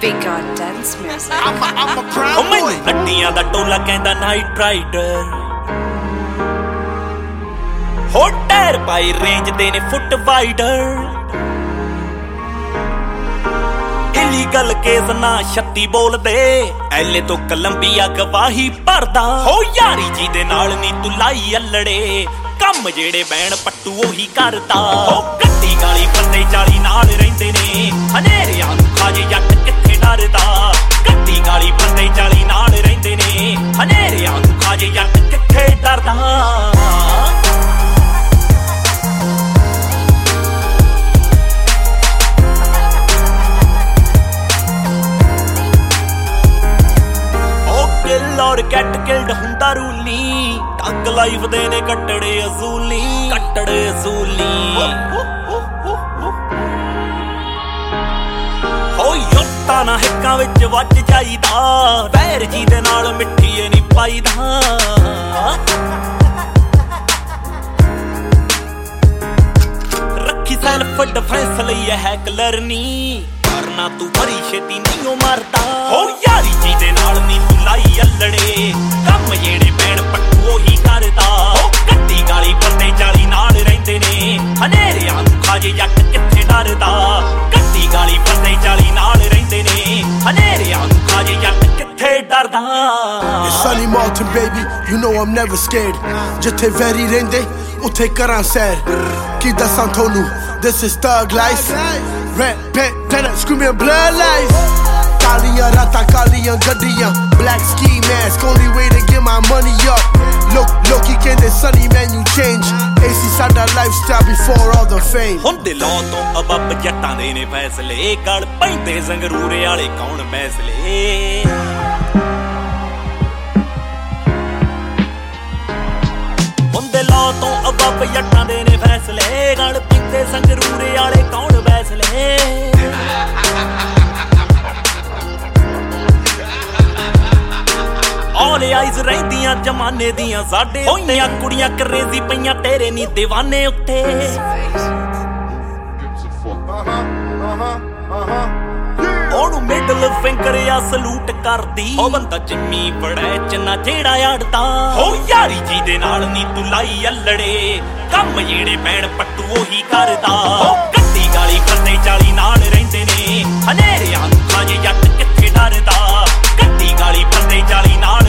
Big on dance music. I'm a proud boy. ਨੱਟੀਆਂ ਦਾ ਟੋਲਾ ਕਹਿੰਦਾ ਨਾਈਟ ਰਾਈਡਰ ਹੋ ਟਾਇਰ ਪਾਈ ਰੇਂਜ ਦੇ ਨੇ ਫੁੱਟ ਵਾਈਡਰ ਇਲੀਗਲ ਕੇਸ ਨਾ 36 ਬੋਲਦੇ ਐਲੇ ਤੋਂ ਕੋਲੰਬੀਆ ਗਵਾਹੀ ਭਰਦਾ ਹੋ ਯਾਰੀ ਜੀ ਦੇ ਨਾਲ ਨੀ ਤੂੰ ਲਾਈ ਅਲੜੇ ਕੰਮ ਜਿਹੜੇ ਬੈਣ ਪੱਟੂ ਉਹੀ ਕਰਦਾ ਹੋ ਗੱਡੀ ਗਾਲੀ ਬੰਦੇ 40 ਨਾਲ ਰਹਿੰਦੇ ਨੇ ਹਨੇਰਿਆਂ ਨੂੰ ਖਾਜੇ ਜੱਟ ਕਿੱਥੇ ਡਰਦਾ ਗੱਡੀ ਗਾਲੀ ਬੰਦੇ 40 ਨਾਲ ਰਹਿੰਦੇ ਨੇ ਹਨੇਰਿਆਂ ਨੂੰ ਖਾਜੇ ਜੱਟ ਕਿੱਥੇ ਡਰਦਾ ਔਰ ਗੈਟ ਕਿਲਡ ਹੁੰਦਾ ਰੂਲੀ ਟੱਗ ਲਾਈਫ ਦੇ ਨੇ ਕੱਟੜੇ ਅਜ਼ੂਲੀ ਹੋ ਯੋਤਾ ਨਾ ਹਿੱਕਾਂ ਵਿੱਚ ਵੱਜ ਜਾਈਦਾ ਵੈਰ ਜੀ ਦੇ ਨਾਲ ਮਿੱਠੀਏ ਨਹੀਂ ਪਾਈਦਾ ਰੱਖੀ ਸੈਲਫ ਡਿਫੈਂਸ ਲਈ ਹੈ ਕਲਰਨੀ ਕਰਨਾ ਤੂੰ ਬੜੀ ਛੇਤੀ ਨਹੀਂ ਉਹ ਮਰਦਾ ਹੋ ਯਾਰੀ ਜੀ ਦੇ ਨਾਲ ਨੀ ਤੂੰ ਲਾਈ ਅਲੜੇ ਕੰਮ ਜਿਹੜੇ ਪੈਣ ਪੱਟੂ ਉਹੀ ਕਰਦਾ ਹੋ ਗੱਡੀ ਗਾਲੀ ਬੰਦੇ 40 ਨਾਲ ਰਹਿੰਦੇ ਨੇ ਹਨੇਰਿਆਂ ਨੂੰ ਖਾਜੇ ਜੱਟ ਕਿੱਥੇ ਡਰਦਾ ਗੱਡੀ ਗਾਲੀ ਬੰਦੇ 40 ਨਾਲ ਰਹਿੰਦੇ ਨੇ ਹਨੇਰਿਆਂ ਨੂੰ ਖਾਜੇ ਜੱਟ ਕਿੱਥੇ ਡਰਦਾ It's Sunny Martin baby, you know I'm never scared. ਜਿੱਥੇ ਵੈਰੀ ਰਹਿੰਦੇ ਉੱਥੇ ਕਰਾਂ ਸੈਰ ਕੀ ਦੱਸਾਂ ਤੁਹਾਨੂੰ this is thug life. Red pen, pen up, screaming blood life. Kaaliyan raataਂ ਕਾਲੀਆਂ ਗੱਡੀਆਂ black ski mask, only way to get my money up. Loki ਕਹਿੰਦੇ sunny man you change. AC ਸਾਡਾ lifestyle before all the fame. ਹੁੰਦੇ ਲੋ ਤੋਂ ਅਬੱਬ ਜੱਟਾਂ ਦੇ ਨੇ ਫੈਸਲੇ ਗਲ ਪੈਂਦੇ ਸੰਗਰੂਰੇ ਵਾਲੇ ਕੌਣ ਫੈਸਲੇ ਹੁੰਦੇ ਲੋ ਤੋਂ ਅਬੱਬ ਜੱਟਾਂ ਦੇ ਨੇ ਫੈਸਲੇ ਗਲ ਪੈਂਦੇ ਸੰਗਰੂਰੇ ਵਾਲੇ ਕੌਣ ਫੈਸਲੇ All eyes ਰਹਿੰਦੀਆਂ ਜਮਾਨੇ ਦੀਆਂ ਸਾਡੇ ਹੋਈਆਂ ਕੁੜੀਆਂ ਕਰੇਜ਼ੀ ਪਈਆਂ ਤੇਰੇ ਨੀ دیਵਾਨੇ ਉੱਤੇ ਉਹਨੂੰ ਮਿਡਲ ਫਿੰਗਰ ਆ ਸਲੂਟ ਕਰਦੀ ਉਹ ਬੰਦਾ ਜਿੰਮੀ ਬੜਾ ਚੰਨਾ ਜਿਹੜਾ ਅੜਦਾ ਹੋ ਯਾਰੀ ਜੀ ਦੇ ਨਾਲ ਨੀ ਤੂੰ ਲਾਈ ਅਲੜੇ ਕੰਮ ਜਿਹੜੇ ਪੈਣ ਪੱਟੂ ਉਹੀ ਕਰਦਾ ਹੋ ਗੱਡੀ ਗਾਲੀ ਬੰਦੇ 40 ਨਾਲ ਰਹਿੰਦੇ ਨੇ ਹਨੇਰਿਆਂ ਨੂੰ ਖਾਜੇ ਜੱਟ ਕਿੱਥੇ ਡਰਦਾ ਗੱਡੀ ਗਾਲੀ ਬੰਦੇ 40 ਨਾਲ